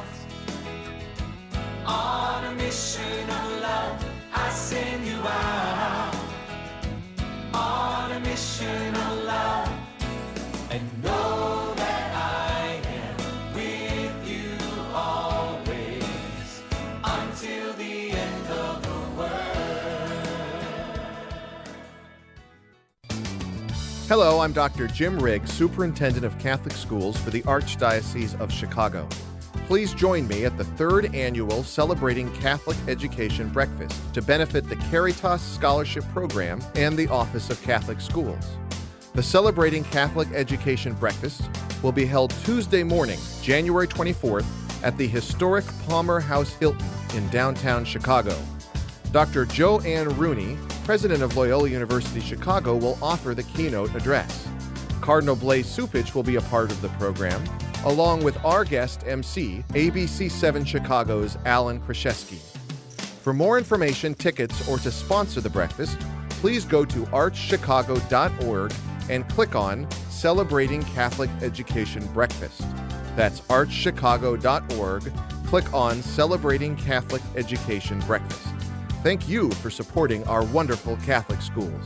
On a mission of love, I send you out. On a mission of love, and know that I am with you always until the end of the world. Hello, I'm Dr. Jim Riggs, Superintendent of Catholic Schools for the Archdiocese of Chicago. Please join me at the 3rd annual Celebrating Catholic Education Breakfast to benefit the Caritas Scholarship Program and the Office of Catholic Schools. The Celebrating Catholic Education Breakfast will be held Tuesday morning, January 24th, at the historic Palmer House Hilton in downtown Chicago. Dr. Joanne Rooney, president of Loyola University Chicago, will offer the keynote address. Cardinal Blaise Cupich will be a part of the program, along with our guest MC, ABC7 Chicago's Alan Kraszewski. For more information, tickets, or to sponsor the breakfast, please go to archchicago.org and click on Celebrating Catholic Education Breakfast. That's archchicago.org. Click on Celebrating Catholic Education Breakfast. Thank you for supporting our wonderful Catholic schools.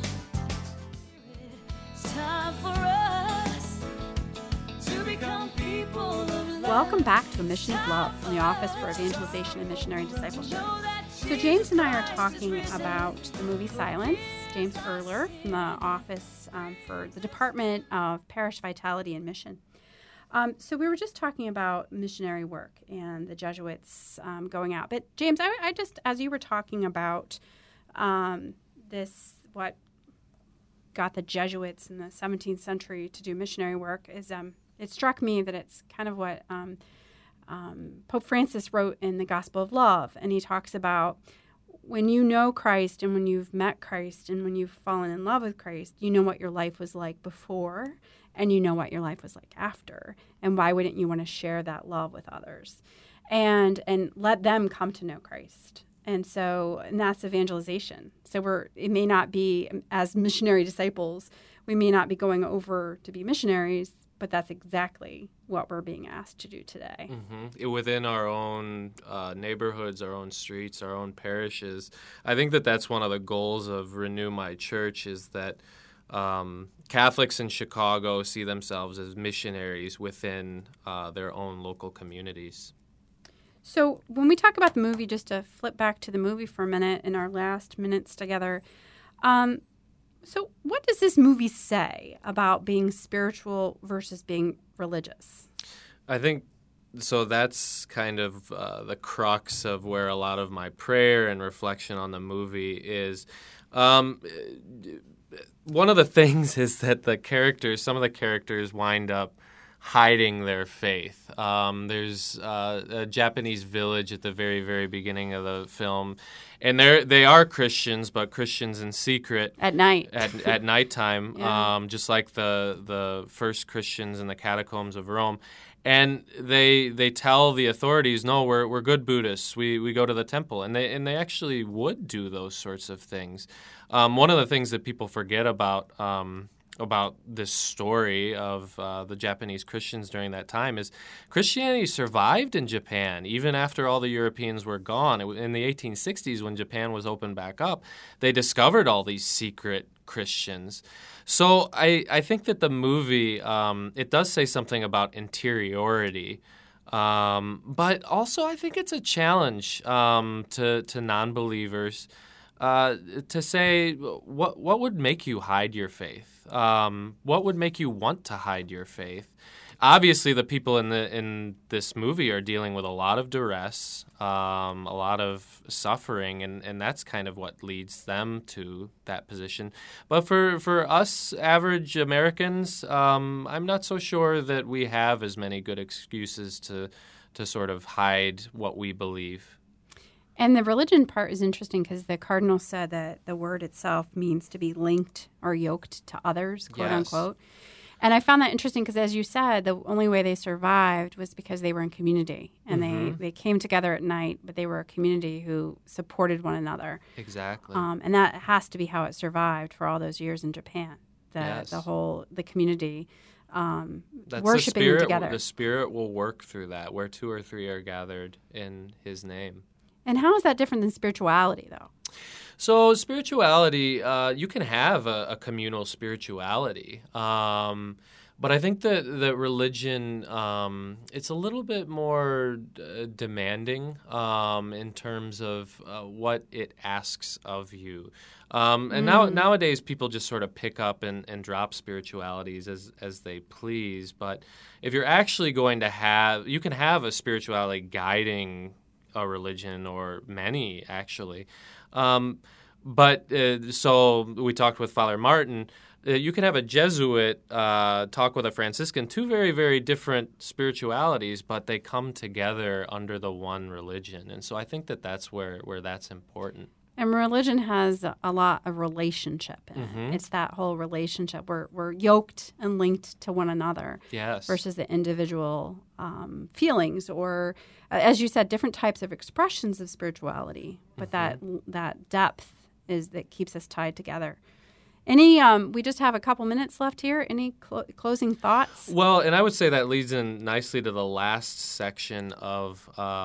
It's time for us to become people of love. Welcome back to A Mission of Love from the Office for Evangelization and Missionary Discipleship. So James and I are talking about the movie Silence. James Erler from the Office for the Department of Parish Vitality and Mission. So we were just talking about missionary work and the Jesuits going out. But James, I just, as you were talking about what got the Jesuits in the 17th century to do missionary work is it struck me that it's kind of what Pope Francis wrote in the Gospel of Love. And he talks about when you know Christ and when you've met Christ and when you've fallen in love with Christ, you know what your life was like before and you know what your life was like after. And why wouldn't you want to share that love with others and let them come to know Christ? And that's evangelization. So it may not be, as missionary disciples, we may not be going over to be missionaries, but that's exactly what we're being asked to do today. Within our own neighborhoods, our own streets, our own parishes, I think that's one of the goals of Renew My Church is that Catholics in Chicago see themselves as missionaries within their own local communities. So when we talk about the movie, just to flip back to the movie for a minute in our last minutes together, so what does this movie say about being spiritual versus being religious? I think so that's kind of the crux of where a lot of my prayer and reflection on the movie is. One of the things is that some of the characters wind up hiding their faith. There's a Japanese village at the very, very beginning of the film, and they are Christians, but Christians in secret at night, at nighttime, yeah. Just like the first Christians in the catacombs of Rome. And they tell the authorities, no, we're good Buddhists. We go to the temple, and they actually would do those sorts of things. One of the things that people forget about this story of the Japanese Christians during that time is Christianity survived in Japan even after all the Europeans were gone. In the 1860s, when Japan was opened back up, they discovered all these secret Christians. So I think that the movie, it does say something about interiority, but also I think it's a challenge to non-believers to say what would make you hide your faith? What would make you want to hide your faith? obviously the people in this movie are dealing with a lot of duress, a lot of suffering, and that's kind of what leads them to that position. But for us average Americans, I'm not so sure that we have as many good excuses to sort of hide what we believe. And the religion part is interesting because the cardinal said that the word itself means to be linked or yoked to others, quote unquote. And I found that interesting because, as you said, the only way they survived was because they were in community. And they came together at night, but they were a community who supported one another. Exactly. And that has to be how it survived for all those years in Japan, the community That's worshiping together. The Spirit will work through that, where 2 or 3 are gathered in His name. And how is that different than spirituality, though? So spirituality, you can have a communal spirituality, but I think that religion, it's a little bit more demanding in terms of what it asks of you. And nowadays people just sort of pick up and drop spiritualities as they please. But if you're actually going to have, you can have a spirituality guiding a religion, or many actually. But so we talked with Father Martin. You can have a Jesuit talk with a Franciscan, 2 very, very different spiritualities, but they come together under the one religion. And so I think that that's where that's important. And religion has a lot of relationship in it. It's that whole relationship. We're yoked and linked to one another. Yes. Versus the individual feelings or, as you said, different types of expressions of spirituality. But that depth is that keeps us tied together. We just have a couple minutes left here. Any closing thoughts? Well, and I would say that leads in nicely to the last section of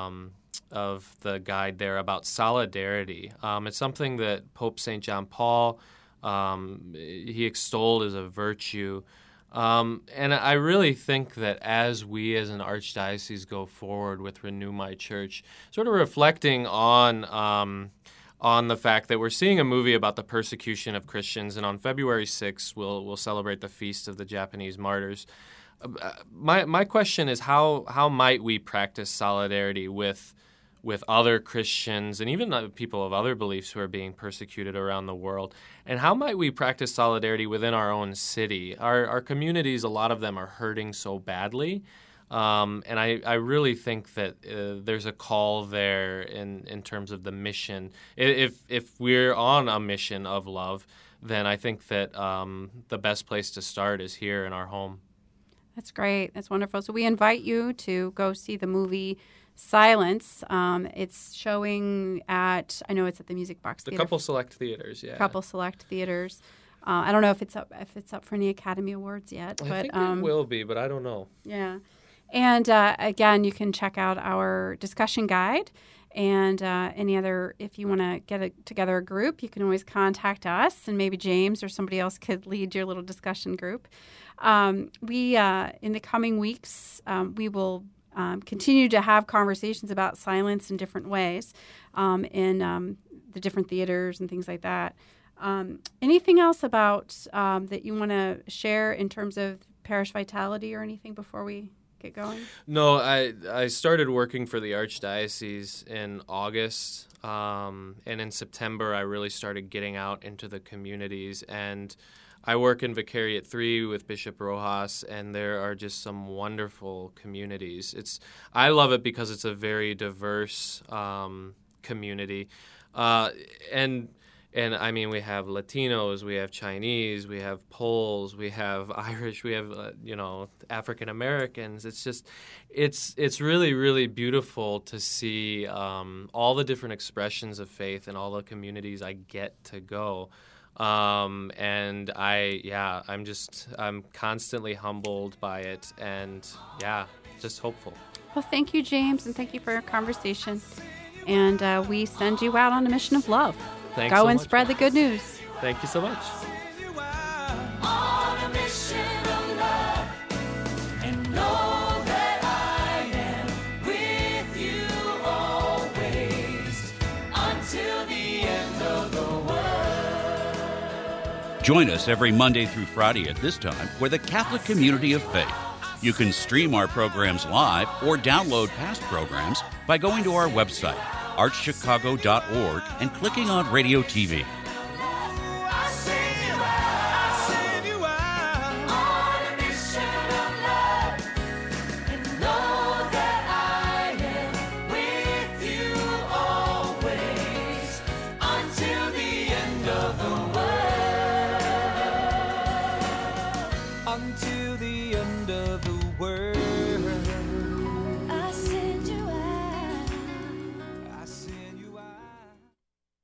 the guide there about solidarity. It's something that Pope St. John Paul, he extolled as a virtue. And I really think that as we as an archdiocese go forward with Renew My Church, sort of reflecting on the fact that we're seeing a movie about the persecution of Christians, and on February 6th we'll celebrate the Feast of the Japanese Martyrs. My question is how might we practice solidarity with other Christians and even people of other beliefs who are being persecuted around the world? And how might we practice solidarity within our own city? Our communities, a lot of them are hurting so badly. And I really think that there's a call there in terms of the mission. If we're on a mission of love, then I think that the best place to start is here in our home. That's great. That's wonderful. So we invite you to go see the movie Silence. It's showing at, I know it's at the Music Box Theater. A couple select theaters, yeah. Couple select theaters. I don't know if it's up for any Academy Awards yet. I think it will be, but I don't know. Yeah. And again, you can check out our discussion guide. And any other, if you want to get together a group, you can always contact us, and maybe James or somebody else could lead your little discussion group. We in the coming weeks, we will continue to have conversations about silence in different ways in the different theaters and things like that. Anything else about that you want to share in terms of parish vitality or anything before we get going? No, I started working for the Archdiocese in August, and in September I really started getting out into the communities, and I work in Vicariate 3 with Bishop Rojas, and there are just some wonderful communities. I love it because it's a very diverse community, and I mean, we have Latinos, we have Chinese, we have Poles, we have Irish, we have African Americans. It's really, really beautiful to see all the different expressions of faith in all the communities I get to go. And I'm constantly humbled by it, and just hopeful. Well, thank you, James, and thank you for your conversation. And we send you out on a mission of love. Thanks Go so and much, spread the good news. Thank you so much. On a mission of love, and know that I am with you always until the end of the world. Join us every Monday through Friday at this time for the Catholic Community of Faith. You can stream our programs live or download past programs by going to our website, archchicago.org, and clicking on Radio TV.